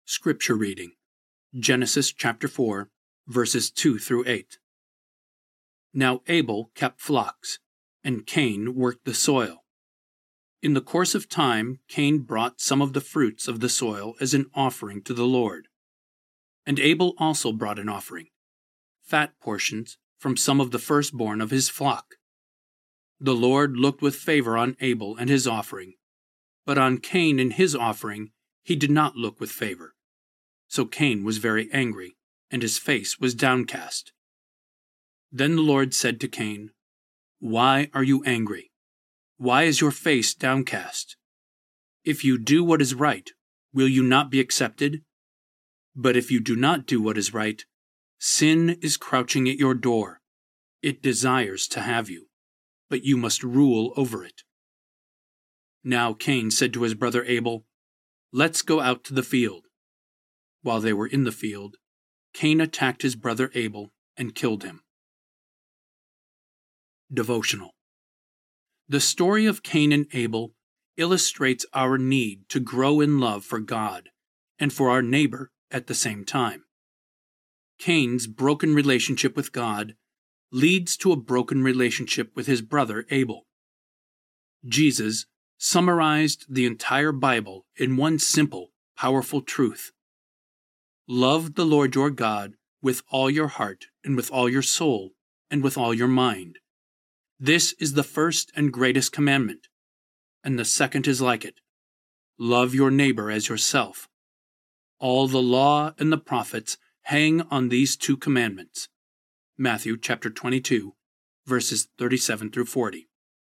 Scripture reading, Genesis chapter 4, verses 2 through 8. Now Abel kept flocks, and Cain worked the soil. In the course of time, Cain brought some of the fruits of the soil as an offering to the Lord. And Abel also brought an offering, fat portions from some of the firstborn of his flock. The Lord looked with favor on Abel and his offering, but on Cain and his offering he did not look with favor. So Cain was very angry, and his face was downcast. Then the Lord said to Cain, "Why are you angry? Why is your face downcast? If you do what is right, will you not be accepted? But if you do not do what is right, sin is crouching at your door. It desires to have you, but you must rule over it." Now Cain said to his brother Abel, "Let's go out to the field." While they were in the field, Cain attacked his brother Abel and killed him. Devotional. The story of Cain and Abel illustrates our need to grow in love for God and for our neighbor at the same time. Cain's broken relationship with God leads to a broken relationship with his brother Abel. Jesus summarized the entire Bible in one simple, powerful truth. Love the Lord your God with all your heart and with all your soul and with all your mind. This is the first and greatest commandment, and the second is like it. Love your neighbor as yourself. All the law and the prophets hang on these two commandments. Matthew chapter 22, verses 37 through 40.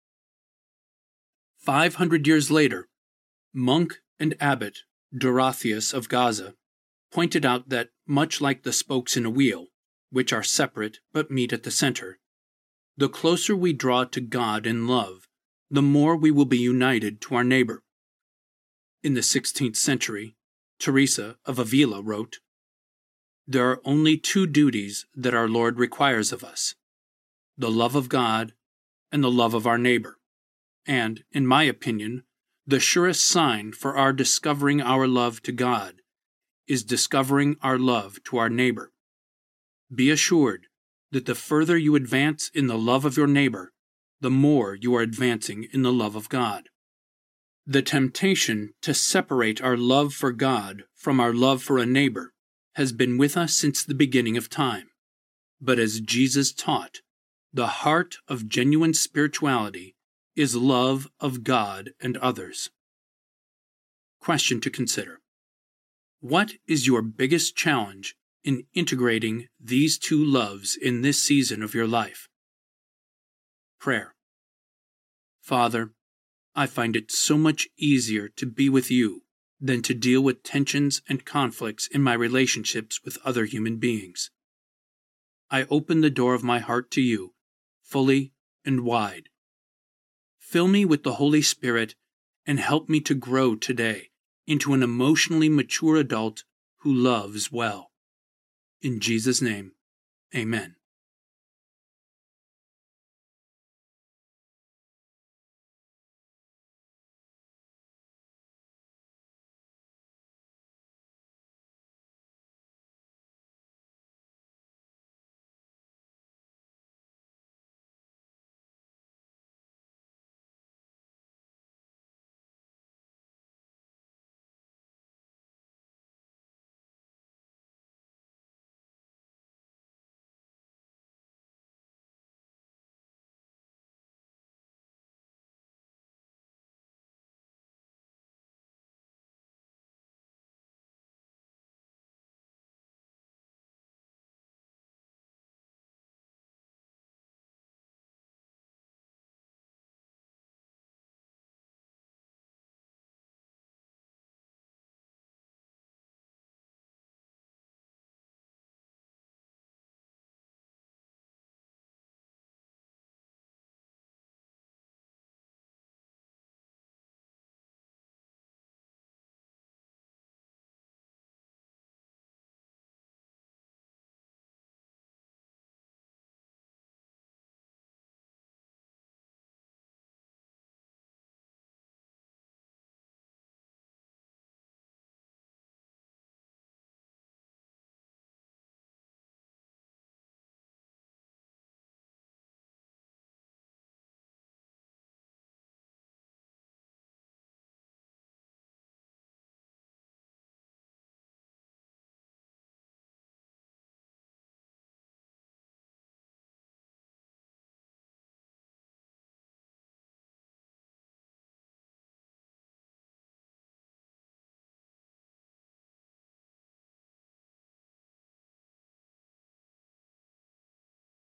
500 years later, monk and abbot Dorotheus of Gaza pointed out that, much like the spokes in a wheel, which are separate but meet at the center, the closer we draw to God in love, the more we will be united to our neighbor. In the 16th century, Teresa of Avila wrote, "There are only two duties that our Lord requires of us, the love of God and the love of our neighbor. And, in my opinion, the surest sign for our discovering our love to God is discovering our love to our neighbor. Be assured that the further you advance in the love of your neighbor, the more you are advancing in the love of God." The temptation to separate our love for God from our love for a neighbor has been with us since the beginning of time. But as Jesus taught, the heart of genuine spirituality is love of God and others. Question to consider. What is your biggest challenge in integrating these two loves in this season of your life? Prayer. Father, I find it so much easier to be with you than to deal with tensions and conflicts in my relationships with other human beings. I open the door of my heart to you, fully and wide. Fill me with the Holy Spirit and help me to grow today into an emotionally mature adult who loves well. In Jesus' name, amen.